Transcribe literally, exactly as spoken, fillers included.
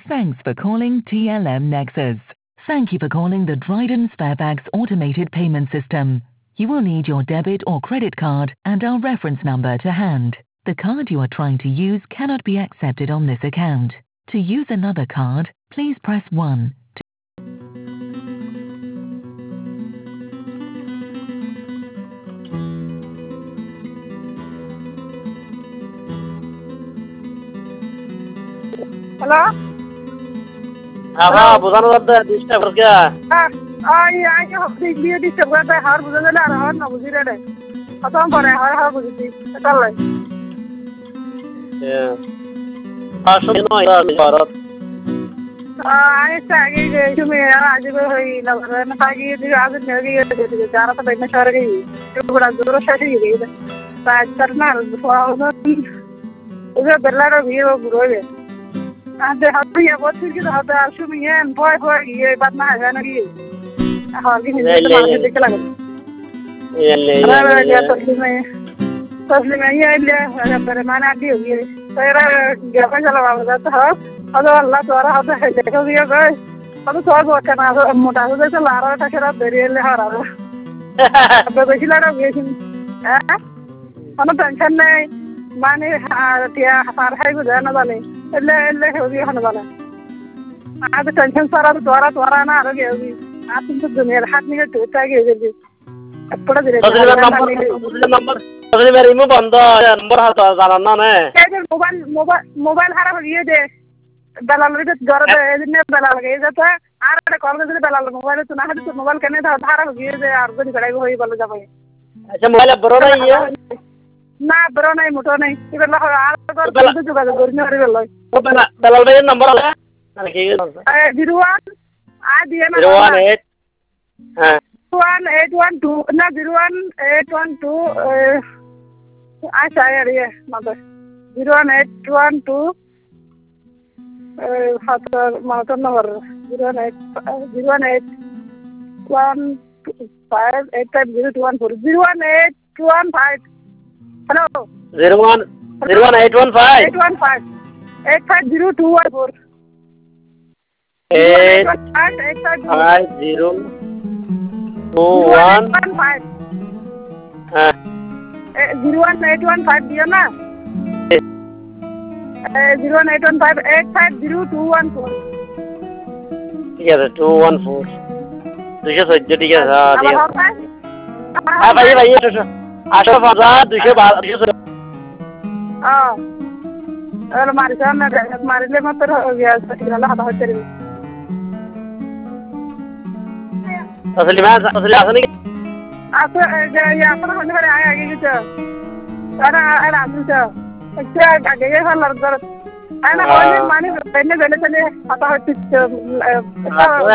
Thanks for calling T L M Nexus. Thank you for calling the Dryden Sparebags automated payment system. You will need your debit or credit card and our reference number to hand. The card you are trying to use cannot be accepted on this account. To use another card, please press one. Hello? Hello, বুঝানো যাচ্ছে disturb করছে। Ah, ah, yeah, I have the clear disturb করতে হার বুঝে গেলে আর হার না বুঝি রে। প্রথম পরে হার হার বুঝিছি। চলে। হ্যাঁ। আসলে নয় আমি ভারত। Ah, I say যে তুমি আজ হই লাগবে না তাই দিয়ে আজ নেই গিয়ে দিতে যারা তো বেনে সরে গই। পুরো জোর শেষ হয়ে গই। তাই করনা ফোন ওরে বেলার ভিড় ঘুরে। আদে হাতে বসে কি হাতে আসুমি এন ভয় ভয় ইয়ে বাদ না হয় না কি হার কি নিতে মারতে দেখে লাগে ইয়ালে আরে ya তসলিমে তসলিমে ইয়ালে আরে পরে মানা দিও ইয়ে তেরা গেবা চলা বাবা তো হ্যাঁ আদো আল্লাহ তোরা হাতে দেখো দিয়ে গই আদো তোর বকে না মোটা হয়ে গেছে লারাটা সেরা বেরিয়েলে হারাবে আবে বেশি লাড়া গেছি হ্যাঁ কোনো টেনশন নাই মানে টিয়া হার হাই বুঝা না জানে এলে এলে হেবি হন বানা আজ টেনশন সারা তোরা তোরা না আর গেবি আ কিন্তু দুনিয়ার হাত নিয়ে টোটা গিয়ে গেবি এপড়া দিরে তসলিমের নাম্বার তসলিমের নাম্বার তসলিমের ইমো বন্ধ নম্বর হাত জানান না নে এই মোবাইল মোবাইল মোবাইল হারা গিয়ে দে বেলাল রে জরা দে এদিনে বেলাল গিয়ে যেতে আর একটা কল করে বেলাল মোবাইল তো না হাতে মোবাইল কেনে হারা গিয়ে দে আর গদি গড়াই হই বলে যাবে আচ্ছা মোবাইল বড় না ইয়ে না বড় নাই মোটো নাই এবার না আর করে যোগাযোগ করি না রে বেলাল বেলাল বেলাল ভাইয়ের নাম্বার আছে নাকি এ জিরো ওয়ান আ দিয়ে না জিরো ওয়ান এইট হ্যাঁ one eight one two না zero one eight one two আচ্ছা আর ইয়ে mother zero one eight one two হাতার মাতার নম্বর zero one eight zero one eight one five eight five zero two one four zero one eight one five hello zero one zero one eight one five eight one five eight five zero two one four eight eight five zero two one five হ্যাঁ zero one eight one five দিও না zero one eight one five eight five zero two one four ঠিক আছে two one four দুশো চোদ্দ ঠিক আছে হ্যাঁ ভাই ভাই আশরাফ আজাদ দুশো দুশো হ্যাঁ আর মারি সামনে মারিলে মাত্র হয়ে গেছে ঠিক আছে হাতে হচ্ছে রে তসলিমা তসলিমা আছে নাকি আছে যে আপনার হন্ডে করে আয় আগে গেছে আর আর আসছে আচ্ছা আগে গেছে লার ধর আনা মানে মানে বেনে বেনে চলে হাতে হচ্ছে